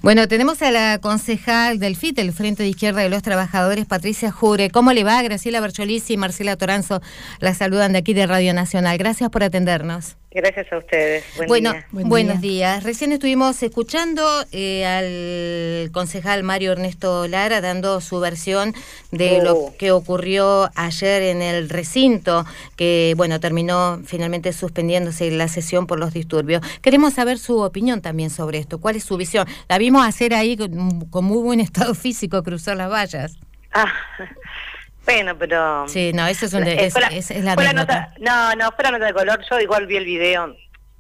Bueno, tenemos a la concejal del FIT, el Frente de Izquierda de los Trabajadores, Patricia Jure. ¿Cómo le va? Graciela Bercholisi y Marcela Toranzo la saludan de aquí de Radio Nacional. Gracias por atendernos. Gracias a ustedes. Buenos días. Recién estuvimos escuchando al concejal Mario Ernesto Lara dando su versión de lo que ocurrió ayer en el recinto, que bueno, terminó finalmente suspendiéndose la sesión por los disturbios. Queremos saber su opinión también sobre esto. ¿Cuál es su visión? La vimos hacer ahí con muy buen estado físico, cruzar las vallas. Bueno, pero... Sí, no, eso es la nota. No, fue la nota de color. Yo igual vi el video.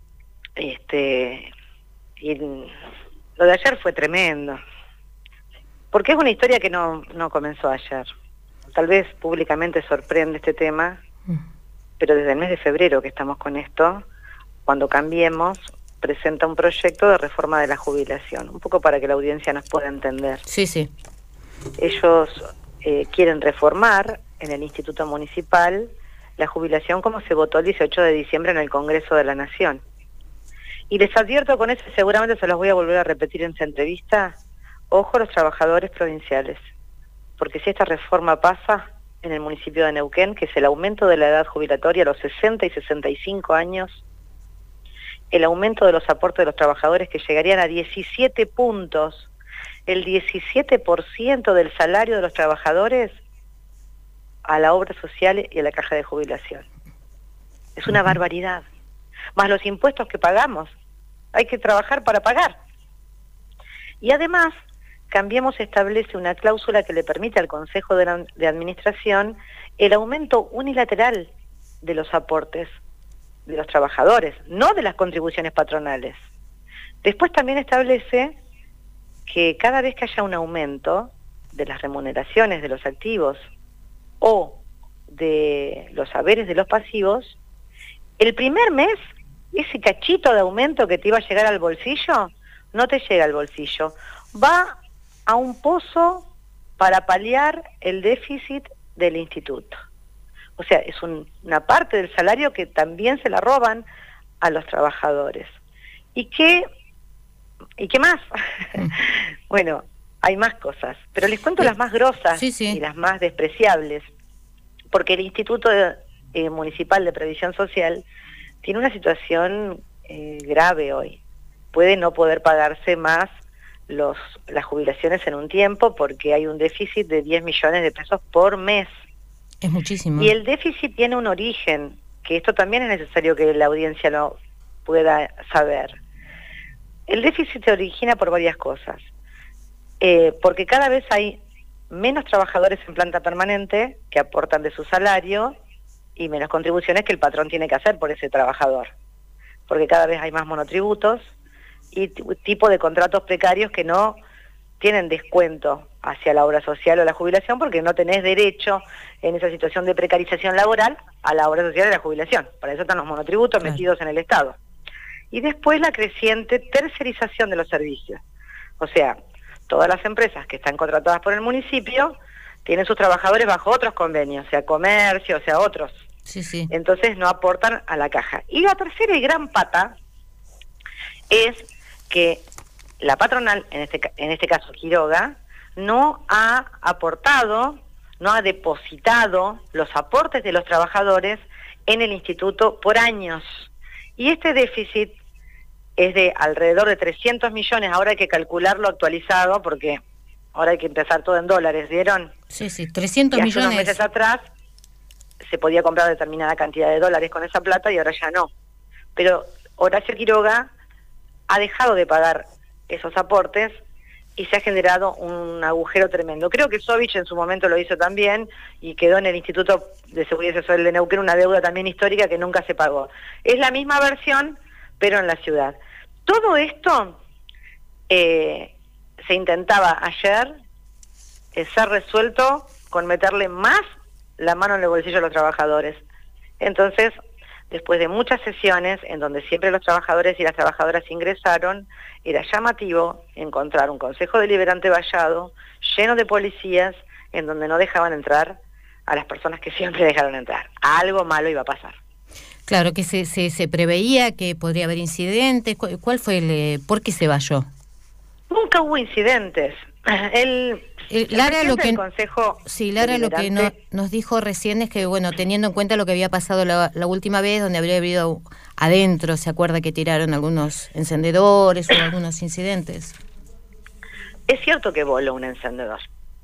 Y lo de ayer fue tremendo. Porque es una historia que no comenzó ayer. Tal vez públicamente sorprende este tema, pero desde el mes de febrero que estamos con esto, cuando Cambiemos presenta un proyecto de reforma de la jubilación. Un poco para que la audiencia nos pueda entender. Sí, sí. Ellos... quieren reformar en el Instituto Municipal la jubilación como se votó el 18 de diciembre en el Congreso de la Nación. Y les advierto con eso, seguramente se los voy a volver a repetir en esta entrevista, ojo a los trabajadores provinciales, porque si esta reforma pasa en el municipio de Neuquén, que es el aumento de la edad jubilatoria a los 60 y 65 años, el aumento de los aportes de los trabajadores que llegarían a 17 puntos, el 17% del salario de los trabajadores a la obra social y a la caja de jubilación. Es una barbaridad. Más los impuestos que pagamos. Hay que trabajar para pagar. Y además, Cambiemos establece una cláusula que le permite al Consejo de Administración el aumento unilateral de los aportes de los trabajadores, no de las contribuciones patronales. Después también establece que cada vez que haya un aumento de las remuneraciones de los activos o de los haberes de los pasivos, el primer mes, ese cachito de aumento que te iba a llegar al bolsillo, no te llega al bolsillo. Va a un pozo para paliar el déficit del instituto. O sea, es una parte del salario que también se la roban a los trabajadores. ¿Y qué más? Bueno, hay más cosas, pero les cuento las más grosas y las más despreciables, porque el Instituto Municipal de Previsión Social tiene una situación grave hoy. Puede no poder pagarse más las jubilaciones en un tiempo porque hay un déficit de 10 millones de pesos por mes. Es muchísimo. Y el déficit tiene un origen, que esto también es necesario que la audiencia lo pueda saber. El déficit se origina por varias cosas, porque cada vez hay menos trabajadores en planta permanente que aportan de su salario y menos contribuciones que el patrón tiene que hacer por ese trabajador, porque cada vez hay más monotributos y tipo de contratos precarios que no tienen descuento hacia la obra social o la jubilación porque no tenés derecho en esa situación de precarización laboral a la obra social y la jubilación. Para eso están los monotributos metidos en el Estado. Y después la creciente tercerización de los servicios. O sea, todas las empresas que están contratadas por el municipio tienen sus trabajadores bajo otros convenios, sea comercio, sea otros. Sí. Entonces no aportan a la caja. Y la tercera y gran pata es que la patronal, en este caso Quiroga, no ha aportado, no ha depositado los aportes de los trabajadores en el instituto por años. Y este déficit es de alrededor de 300 millones, ahora hay que calcularlo actualizado porque ahora hay que empezar todo en dólares, ¿vieron? Sí, 300 millones. Hace unos meses atrás se podía comprar determinada cantidad de dólares con esa plata y ahora ya no. Pero Horacio Quiroga ha dejado de pagar esos aportes y se ha generado un agujero tremendo. Creo que Sovich en su momento lo hizo también y quedó en el Instituto de Seguridad Social de Neuquén una deuda también histórica que nunca se pagó. Es la misma versión, pero en la ciudad. Todo esto se intentaba ayer ser resuelto con meterle más la mano en el bolsillo a los trabajadores. Entonces, después de muchas sesiones en donde siempre los trabajadores y las trabajadoras ingresaron, era llamativo encontrar un consejo deliberante vallado, lleno de policías, en donde no dejaban entrar a las personas que siempre dejaron entrar. Algo malo iba a pasar. Claro, que se preveía que podría haber incidentes. ¿Cuál fue por qué se valló? Nunca nunca hubo incidentes. Lara, lo que, Consejo Lara, lo que nos dijo recién es que, bueno, teniendo en cuenta lo que había pasado la última vez, donde habría habido adentro, ¿se acuerda que tiraron algunos encendedores o algunos incidentes? Es cierto que voló un encendedor.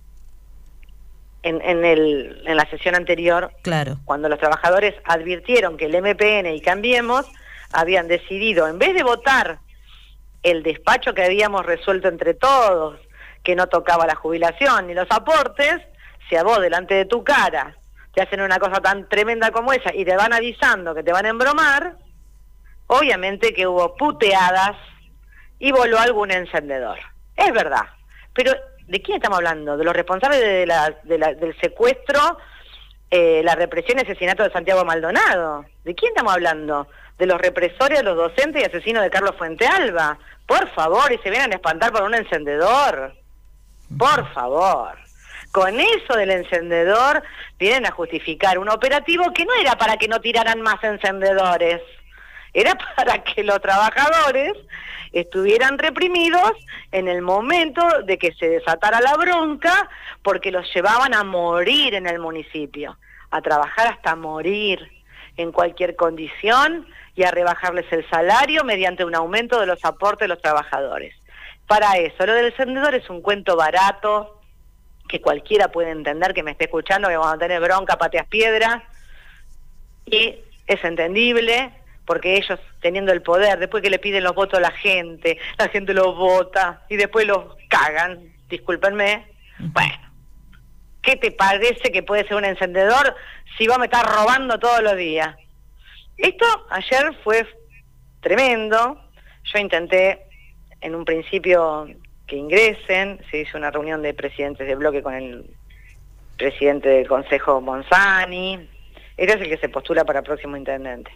En la sesión anterior, claro, cuando los trabajadores advirtieron que el MPN y Cambiemos habían decidido, en vez de votar el despacho que habíamos resuelto entre todos, que no tocaba la jubilación ni los aportes, si a vos delante de tu cara te hacen una cosa tan tremenda como esa y te van avisando que te van a embromar, obviamente que hubo puteadas y voló algún encendedor. Es verdad, pero ¿de quién estamos hablando? ¿De los responsables del secuestro, la represión y asesinato de Santiago Maldonado? ¿De quién estamos hablando? ¿De los represores, de los docentes y asesinos de Carlos Fuentealba? Por favor, y se vienen a espantar por un encendedor. Por favor. Con eso del encendedor vienen a justificar un operativo que no era para que no tiraran más encendedores, era para que los trabajadores estuvieran reprimidos en el momento de que se desatara la bronca, porque los llevaban a morir en el municipio, a trabajar hasta morir en cualquier condición y a rebajarles el salario mediante un aumento de los aportes de los trabajadores. Para eso, lo del encendedor es un cuento barato, que cualquiera puede entender, que me esté escuchando, que vamos a tener bronca, pateas piedra, y es entendible, porque ellos, teniendo el poder, después que le piden los votos a la gente los vota, y después los cagan, discúlpenme. Bueno, ¿qué te parece que puede ser un encendedor si vos me estás robando todos los días? Esto ayer fue tremendo. Yo intenté en un principio que ingresen, se hizo una reunión de presidentes de bloque con el presidente del Consejo, Monzani, él es el que se postula para próximo intendente.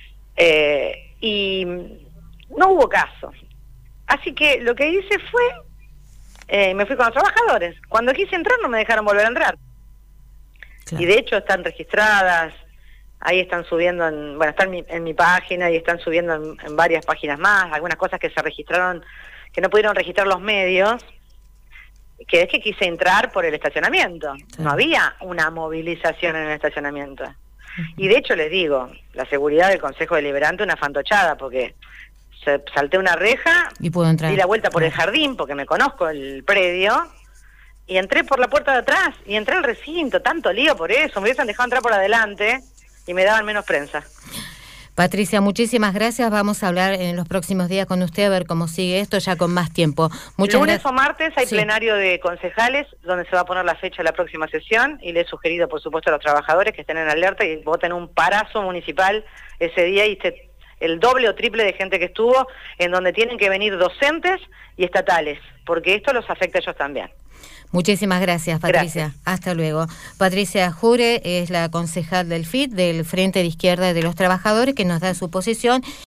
Y no hubo caso. Así que lo que hice fue, me fui con los trabajadores. Cuando quise entrar no me dejaron volver a entrar. Claro. Y de hecho están registradas, ahí están subiendo, están en mi página y están subiendo en varias páginas más, algunas cosas que se registraron, que no pudieron registrar los medios, que es que quise entrar por el estacionamiento. Sí. No había una movilización en el estacionamiento. Y de hecho les digo, la seguridad del Consejo Deliberante una fantochada, porque salté una reja y puedo entrar, di la vuelta por el jardín, porque me conozco el predio, y entré por la puerta de atrás, y entré al recinto, tanto lío por eso, me hubiesen dejado entrar por adelante, y me daban menos prensa. Patricia, muchísimas gracias. Vamos a hablar en los próximos días con usted a ver cómo sigue esto ya con más tiempo. Muchas Lunes o martes hay plenario de concejales donde se va a poner la fecha de la próxima sesión y le he sugerido, por supuesto, a los trabajadores que estén en alerta y voten un parazo municipal ese día y el doble o triple de gente que estuvo, en donde tienen que venir docentes y estatales, porque esto los afecta a ellos también. Muchísimas gracias, Patricia. Gracias. Hasta luego. Patricia Jure es la concejal del FIT, del Frente de Izquierda de los Trabajadores, que nos da su posición.